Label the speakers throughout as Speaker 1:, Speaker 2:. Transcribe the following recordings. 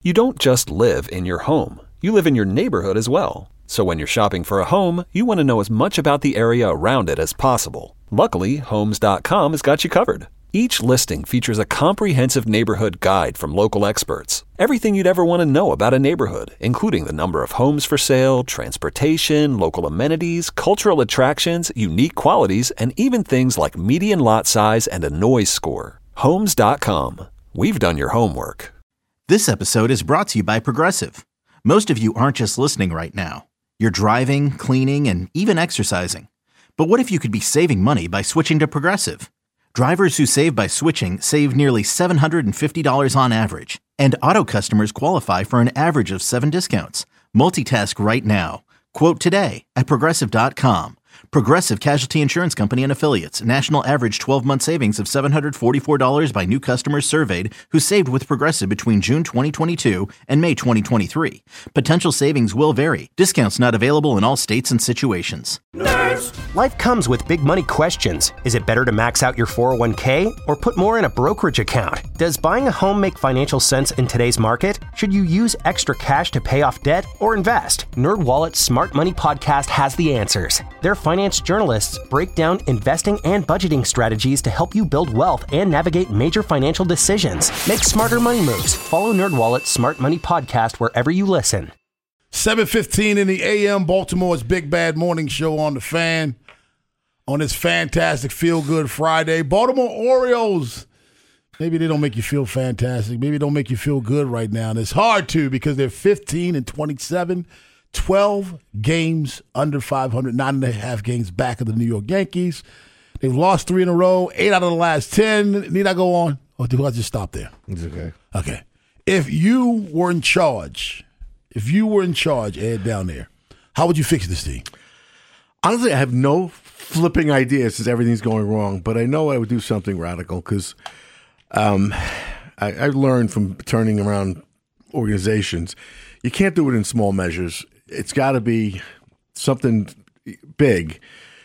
Speaker 1: You don't just live in your home. You live in your neighborhood as well. So when you're shopping for a home, you want to know as much about the area around it as possible. Luckily, Homes.com has got you covered. Each listing features a comprehensive neighborhood guide from local experts. Everything you'd ever want to know about a neighborhood, including the number of homes for sale, transportation, local amenities, cultural attractions, unique qualities, and even things like median lot size and a noise score. Homes.com. We've done your homework.
Speaker 2: This episode is brought to you by Progressive. Most of you aren't just listening right now. You're driving, cleaning, and even exercising. But what if you could be saving money by switching to Progressive? Drivers who save by switching save nearly $750 on average, and auto customers qualify for an average of 7 discounts. Multitask right now. Quote today at Progressive.com. Progressive Casualty Insurance Company and Affiliates. National average 12-month savings of $744 by new customers surveyed who saved with Progressive between June 2022 and May 2023. Potential savings will vary. Discounts not available in all states and situations.
Speaker 3: Nerds! Life comes with big money questions. Is it better to max out your 401k or put more in a brokerage account? Does buying a home make financial sense in today's market? Should you use extra cash to pay off debt or invest? NerdWallet's Smart Money Podcast has the answers. Their finance journalists break down investing and budgeting strategies to help you build wealth and navigate major financial decisions. Make smarter money moves. Follow NerdWallet's Smart Money Podcast wherever you listen.
Speaker 4: 7:15 in the AM, Baltimore's Big Bad Morning Show on the Fan. On this fantastic feel-good Friday. Baltimore Orioles. Maybe they don't make you feel fantastic. Maybe they don't make you feel good right now. And it's hard to because they're 15-27, 12 games under 500, 9.5 games back of the New York Yankees. They've lost 3 in a row, 8 out of the last 10. Need I go on? Or do I just stop there?
Speaker 5: It's okay.
Speaker 4: Okay. If you were in charge, Ed, down there, how would you fix this thing?
Speaker 5: Honestly, I have no flipping idea since everything's going wrong, but I know I would do something radical because I learned from turning around organizations, you can't do it in small measures. It's got to be something big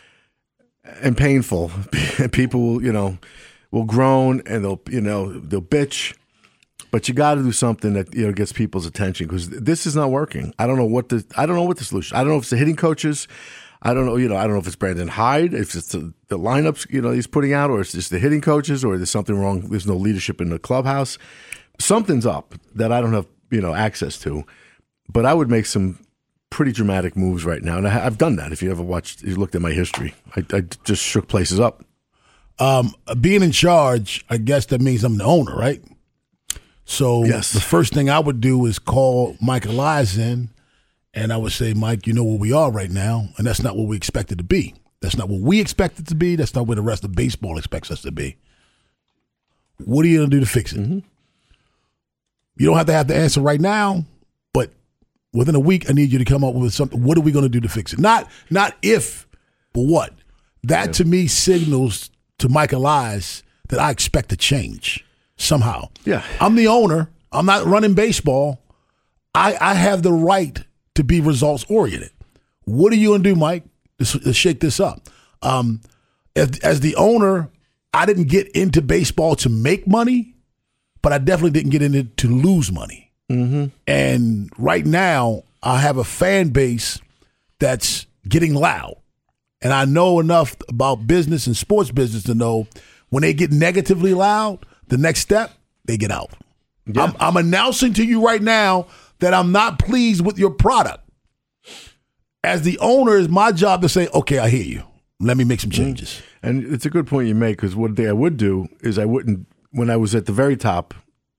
Speaker 5: and painful. People, will groan and they'll bitch. But you got to do something that gets people's attention because this is not working. I don't know what the solution. I don't know if it's the hitting coaches. I don't know. I don't know if it's Brandon Hyde, if it's the lineups he's putting out, or it's just the hitting coaches, or there's something wrong. There's no leadership in the clubhouse. Something's up that I don't have access to. But I would make some pretty dramatic moves right now, and I've done that. If you looked at my history, I just shook places up.
Speaker 4: Being in charge, I guess that means I'm the owner, right? So
Speaker 5: yes.
Speaker 4: The first thing I would do is call Mike Elias in, and I would say, Mike, you know where we are right now, and that's not what we expect it to be. That's not what we expect it to be. That's not where the rest of baseball expects us to be. What are you going to do to fix it? Mm-hmm. You don't have the answer right now, but within a week, I need you to come up with something. What are we going to do to fix it? Not if, but what? That to me signals to Mike Elias that I expect a change somehow.
Speaker 5: Yeah.
Speaker 4: I'm the owner. I'm not running baseball. I have the right to be results oriented. What are you going to do, Mike, to shake this up? As the owner, I didn't get into baseball to make money, but I definitely didn't get in it to lose money.
Speaker 5: Mm-hmm.
Speaker 4: And right now, I have a fan base that's getting loud. And I know enough about business and sports business to know when they get negatively loud, the next step, they get out. Yeah. I'm announcing to you right now that I'm not pleased with your product. As the owner, it's my job to say, okay, I hear you. Let me make some changes.
Speaker 5: And it's a good point you make, because what I would do is when I was at the very top,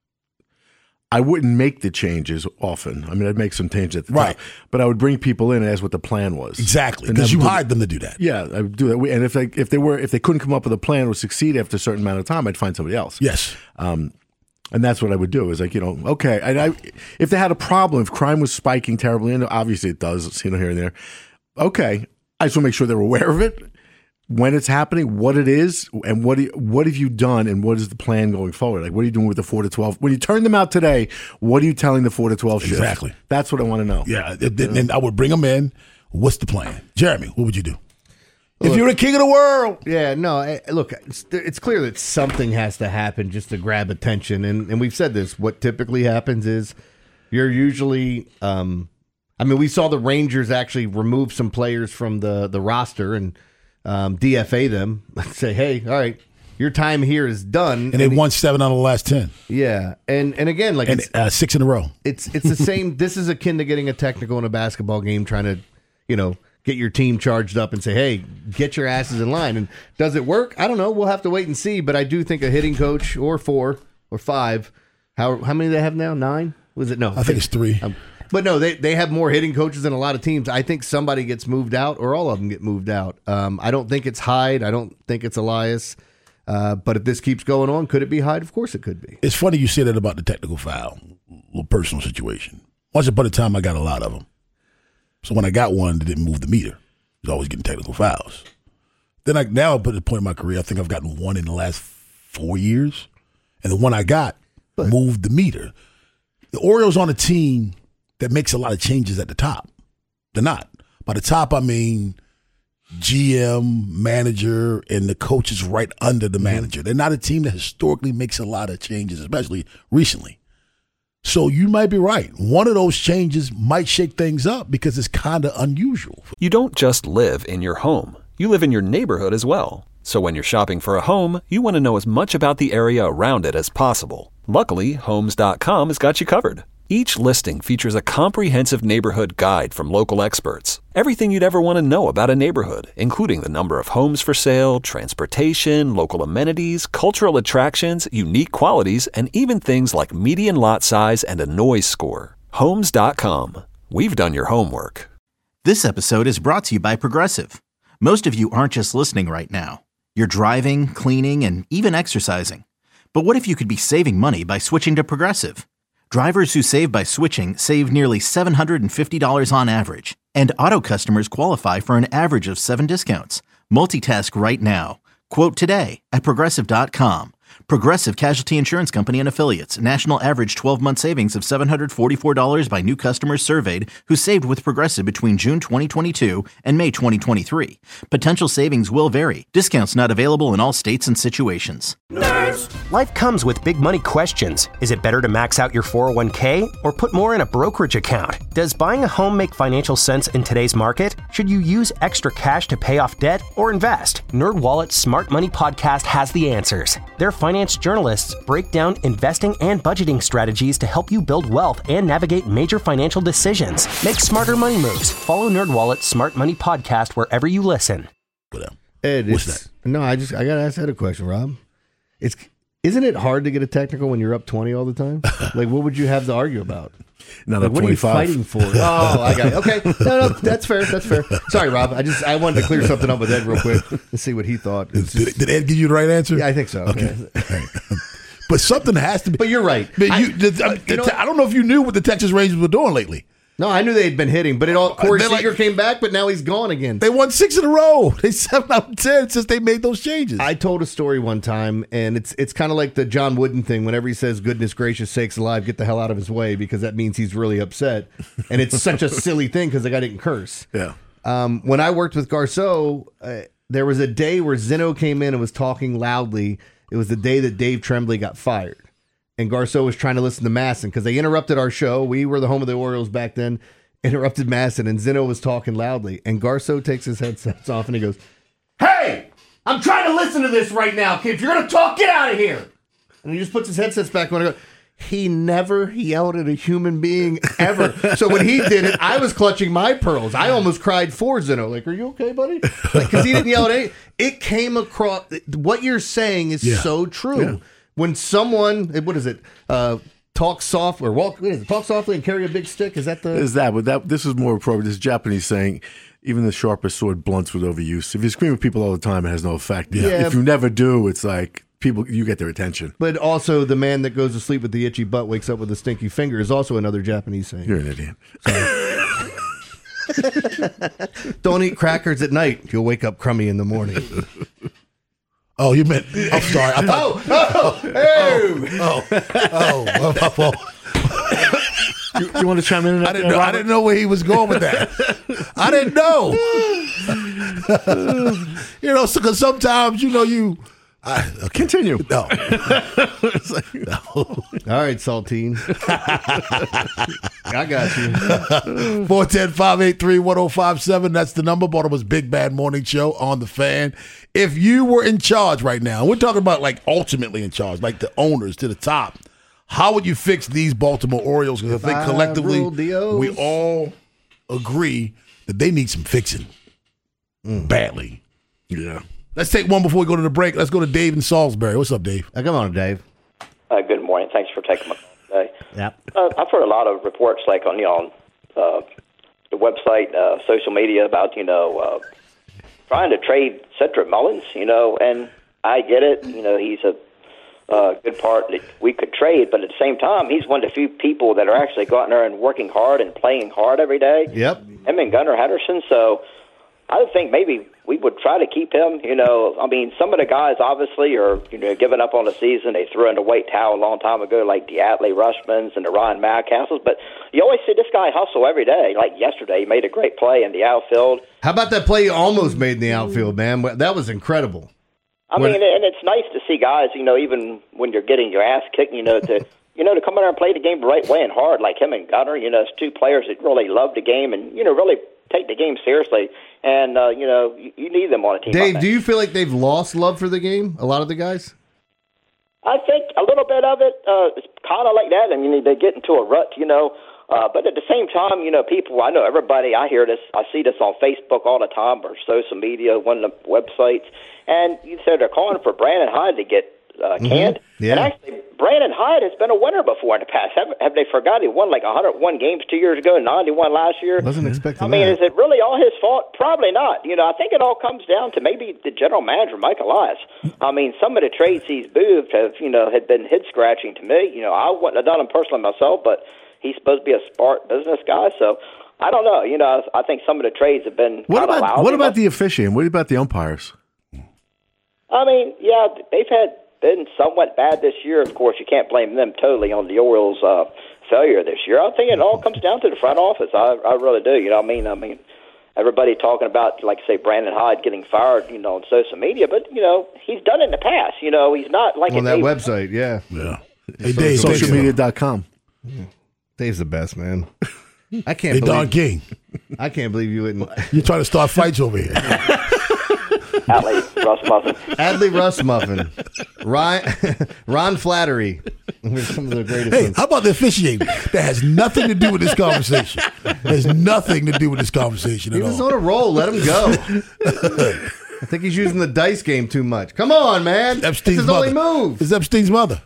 Speaker 5: I wouldn't make the changes often. I mean, I'd make some changes at the top. But I would bring people in and ask what the plan was.
Speaker 4: Exactly, because you hired them to do that.
Speaker 5: Yeah, I would do that. And if they couldn't come up with a plan or succeed after a certain amount of time, I'd find somebody else.
Speaker 4: Yes.
Speaker 5: And that's what I would do is okay. And if they had a problem, if crime was spiking terribly, and obviously it does, here and there. Okay, I just want to make sure they're aware of it, when it's happening, what it is, and what have you done, and what is the plan going forward? Like, what are you doing with the 4-12? When you turn them out today, what are you telling the 4-12 shift?
Speaker 4: Exactly.
Speaker 5: That's what I want to know.
Speaker 4: Yeah, and I would bring them in. What's the plan? Jeremy, what would you do? If you're the king of the world.
Speaker 6: Yeah, no, look, it's clear that something has to happen just to grab attention. And we've said this. What typically happens is You're usually, we saw the Rangers actually remove some players from the roster and DFA them and say, hey, all right, your time here is done.
Speaker 4: And they won 7 out of the last 10.
Speaker 6: Yeah. And again, like
Speaker 4: 6 in a row.
Speaker 6: It's the same. This is akin to getting a technical in a basketball game, trying to, get your team charged up and say, hey, get your asses in line. And does it work? I don't know. We'll have to wait and see. But I do think a hitting coach or 4 or 5, how many do they have now? 9? Was it? No.
Speaker 4: I think it's 3.
Speaker 6: But no, they have more hitting coaches than a lot of teams. I think somebody gets moved out or all of them get moved out. I don't think it's Hyde. I don't think it's Elias. But if this keeps going on, could it be Hyde? Of course it could be.
Speaker 4: It's funny you say that about the technical foul, little personal situation. Once upon a time, I got a lot of them. So when I got one that didn't move the meter, I was always getting technical fouls. Then now, at the point in my career, I think I've gotten one in the last 4 years. And the one I got moved the meter. The Orioles on a team that makes a lot of changes at the top. They're not. By the top, I mean GM, manager, and the coach is right under the manager. They're not a team that historically makes a lot of changes, especially recently. So you might be right. One of those changes might shake things up because it's kind of unusual.
Speaker 1: You don't just live in your home. You live in your neighborhood as well. So when you're shopping for a home, you want to know as much about the area around it as possible. Luckily, Homes.com has got you covered. Each listing features a comprehensive neighborhood guide from local experts. Everything you'd ever want to know about a neighborhood, including the number of homes for sale, transportation, local amenities, cultural attractions, unique qualities, and even things like median lot size and a noise score. Homes.com. We've done your homework.
Speaker 2: This episode is brought to you by Progressive. Most of you aren't just listening right now. You're driving, cleaning, and even exercising. But what if you could be saving money by switching to Progressive? Drivers who save by switching save nearly $750 on average, and auto customers qualify for an average of 7 discounts. Multitask right now. Quote today at Progressive.com. Progressive Casualty Insurance Company and Affiliates. National average 12-month savings of $744 by new customers surveyed who saved with Progressive between June 2022 and May 2023. Potential savings will vary. Discounts not available in all states and situations.
Speaker 3: Nerds! Life comes with big money questions. Is it better to max out your 401k or put more in a brokerage account? Does buying a home make financial sense in today's market? Should you use extra cash to pay off debt or invest? NerdWallet's Smart Money Podcast has the answers. Their finance journalists break down investing and budgeting strategies to help you build wealth and navigate major financial decisions. Make smarter money moves. Follow NerdWallet's Smart Money Podcast wherever you listen.
Speaker 6: Ed,
Speaker 4: What's that?
Speaker 6: No, I got to ask that a question, Rob. Isn't it hard to get a technical when you're up 20 all the time? Like, what would you have to argue about?
Speaker 5: Not
Speaker 6: like,
Speaker 5: up
Speaker 6: what
Speaker 5: 25.
Speaker 6: are you fighting for? Oh, I got it. Okay. No, that's fair. That's fair. Sorry, Rob. I wanted to clear something up with Ed real quick and see what he thought.
Speaker 4: Did Ed give you the right answer?
Speaker 6: Yeah, I think so.
Speaker 4: Okay. But something has to be.
Speaker 6: But you're right.
Speaker 4: I don't know if you knew what the Texas Rangers were doing lately.
Speaker 6: No, I knew they had been hitting, but Corey Seager came back, but now he's gone again.
Speaker 4: They won 6 in a row. They 7 out of 10 since they made those changes.
Speaker 6: I told a story one time, and it's kind of like the John Wooden thing. Whenever he says, goodness gracious sakes alive, get the hell out of his way, because that means he's really upset. And it's such a silly thing because the guy didn't curse.
Speaker 5: Yeah.
Speaker 6: When I worked with Garceau, there was a day where Zeno came in and was talking loudly. It was the day that Dave Tremblay got fired. And Garceau was trying to listen to Masson because they interrupted our show. We were the home of the Orioles back then. Interrupted Masson, and Zeno was talking loudly. And Garceau takes his headsets off and he goes, "Hey, I'm trying to listen to this right now, kid. If you're going to talk, get out of here." And he just puts his headsets back on and goes, he never yelled at a human being ever. So when he did it, I was clutching my pearls. I almost cried for Zeno. Like, are you okay, buddy? Because he didn't yell at any. It came across. What you're saying is so true. Yeah. When someone, what is it? Talk soft or walk. What is it? Talk softly and carry a big stick. Is that the?
Speaker 5: Is that? But this is more appropriate. This Japanese saying, even the sharpest sword blunts with overuse. If you scream at people all the time, it has no effect.
Speaker 6: Yeah.
Speaker 5: If you never do, it's like you get their attention.
Speaker 6: But also, the man that goes to sleep with the itchy butt wakes up with a stinky finger is also another Japanese saying.
Speaker 5: You're an idiot.
Speaker 6: Don't eat crackers at night. You'll wake up crummy in the morning.
Speaker 4: Oh, you meant? I'm sorry. I thought,
Speaker 5: You want to chime in?
Speaker 4: I didn't know where he was going with that. I didn't know. Because sometimes,
Speaker 5: Continue.
Speaker 4: No.
Speaker 6: All right, Saltine. I got you.
Speaker 4: 410-583-1057. That's the number. Baltimore's Big Bad Morning Show on The Fan. If you were in charge right now, we're talking about like ultimately in charge, like the owners to the top, how would you fix these Baltimore Orioles? Because I think collectively we all agree that they need some fixing badly.
Speaker 5: Yeah.
Speaker 4: Let's take one before we go to the break. Let's go to Dave in Salisbury. What's up, Dave?
Speaker 6: Come on, Dave.
Speaker 7: Good morning. Thanks for taking my call today.
Speaker 6: Yep.
Speaker 7: I've heard a lot of reports, like on the website, social media, about trying to trade Cedric Mullins. And I get it. He's a good part that we could trade, but at the same time, he's one of the few people that are actually going there and working hard and playing hard every day.
Speaker 6: Yep.
Speaker 7: Him and Gunnar Henderson. So I would think maybe we would try to keep him. Some of the guys obviously are, giving up on the season. They threw in the white towel a long time ago, like the Adley Rushmans and the Ryan Mountcastles. But you always see this guy hustle every day. Like yesterday, he made a great play in the outfield.
Speaker 6: How about that play you almost made in the outfield, man? That was incredible.
Speaker 7: And it's nice to see guys, even when you're getting your ass kicked, to come in there and play the game the right way and hard, like him and Gunnar. It's two players that really love the game and, really take the game seriously. And, you need them on a team.
Speaker 6: Dave, do you feel like they've lost love for the game, a lot of the guys?
Speaker 7: I think a little bit of it is kind of like that. They get into a rut, but at the same time, people, I know everybody, I hear this, I see this on Facebook all the time or social media, one of the websites, and you said they're calling for Brandon Hyde to get canned.
Speaker 6: Yeah.
Speaker 7: And actually, Brandon Hyde has been a winner before in the past. Have they forgot he won like 101 games 2 years ago, 91 last year?
Speaker 6: Wasn't expecting
Speaker 7: that.
Speaker 6: that.
Speaker 7: Is it really all his fault? Probably not. I think it all comes down to maybe the general manager, Mike Elias. Some of the trades he's moved have, had been head-scratching to me. I wouldn't have done them personally myself, but he's supposed to be a smart business guy, so I don't know. I think some of the trades have been
Speaker 5: What about the officiating? What about the umpires?
Speaker 7: They've been somewhat bad this year. Of course, you can't blame them totally on the Orioles' failure this year. I think it all comes down to the front office. I really do. Everybody talking about, like, say, Brandon Hyde getting fired, on social media, but he's done it in the past. He's not like
Speaker 6: on that website. Yeah.
Speaker 4: Hey, Dave,
Speaker 5: Socialmedia.com.
Speaker 6: Dave's the best, man. I can't.
Speaker 4: Hey,
Speaker 6: believe,
Speaker 4: Don King.
Speaker 6: I can't believe you wouldn't.
Speaker 4: You're trying to start fights over here.
Speaker 7: Adley
Speaker 6: Russmuffin. Ron Flattery. Some of the greatest ones.
Speaker 4: How about the officiating? That has nothing to do with this conversation. Has nothing to do with this conversation at all.
Speaker 6: He was on a roll. Let him go. I think he's using the dice game too much. Come on, man.
Speaker 4: Epstein's
Speaker 6: That's his only move.
Speaker 4: It's Epstein's mother.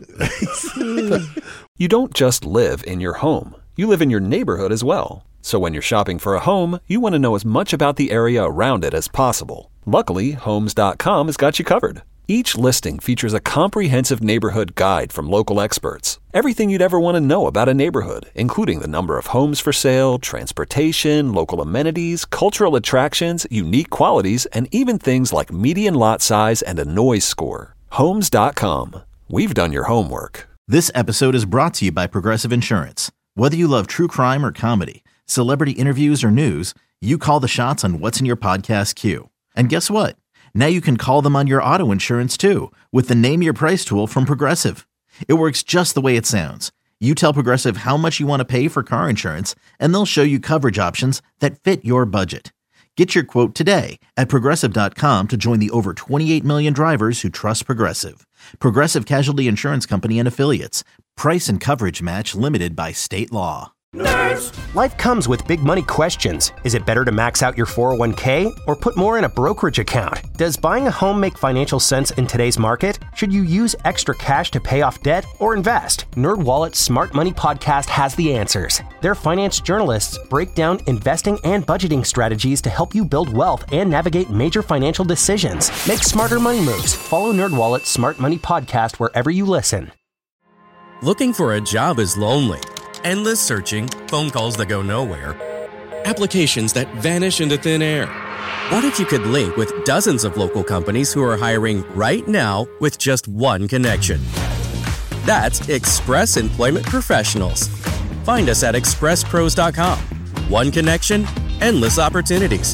Speaker 1: You don't just live in your home. You live in your neighborhood as well. So when you're shopping for a home, you want to know as much about the area around it as possible. Luckily, Homes.com has got you covered. Each listing features a comprehensive neighborhood guide from local experts. Everything you'd ever want to know about a neighborhood, including the number of homes for sale, transportation, local amenities, cultural attractions, unique qualities, and even things like median lot size and a noise score. Homes.com. We've done your homework.
Speaker 2: This episode is brought to you by Progressive Insurance. Whether you love true crime or comedy, celebrity interviews or news, you call the shots on what's in your podcast queue. And guess what? Now you can call them on your auto insurance too with the Name Your Price tool from Progressive. It works just the way it sounds. You tell Progressive how much you want to pay for car insurance, and they'll show you coverage options that fit your budget. Get your quote today at Progressive.com to join the over 28 million drivers who trust Progressive. Progressive Casualty Insurance Company and Affiliates. Price and coverage match limited by state law.
Speaker 3: Nerds! Life comes with big money questions. Is it better to max out your 401k or put more in a brokerage account? Does buying a home make financial sense in today's market? Should you use extra cash to pay off debt or invest? NerdWallet's Smart Money Podcast has the answers. Their finance journalists break down investing and budgeting strategies to help you build wealth and navigate major financial decisions. Make smarter money moves. Follow NerdWallet's Smart Money Podcast wherever you listen.
Speaker 8: Looking for a job is lonely. Endless searching, phone calls that go nowhere, applications that vanish into thin air. What if you could link with dozens of local companies who are hiring right now with just one connection? That's Express Employment Professionals. Find us at expresspros.com. One connection, endless opportunities.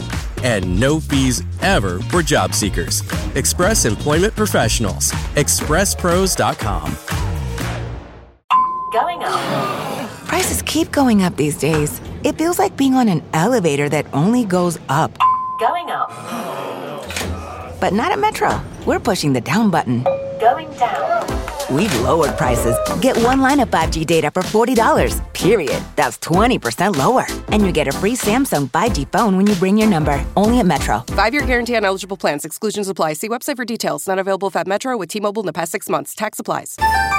Speaker 8: and no fees ever for job seekers. Express Employment Professionals. ExpressPros.com.
Speaker 9: Going up. Prices keep going up these days. It feels like being on an elevator that only goes up. Going up. But not at Metro. We're pushing the down button. Going down. We've lowered prices. Get one line of 5G data for $40, period. That's 20% lower. And you get a free Samsung 5G phone when you bring your number. Only at Metro.
Speaker 10: 5-year guarantee on eligible plans. Exclusions apply. See website for details. Not available at Metro with T-Mobile in the past 6 months. Tax applies.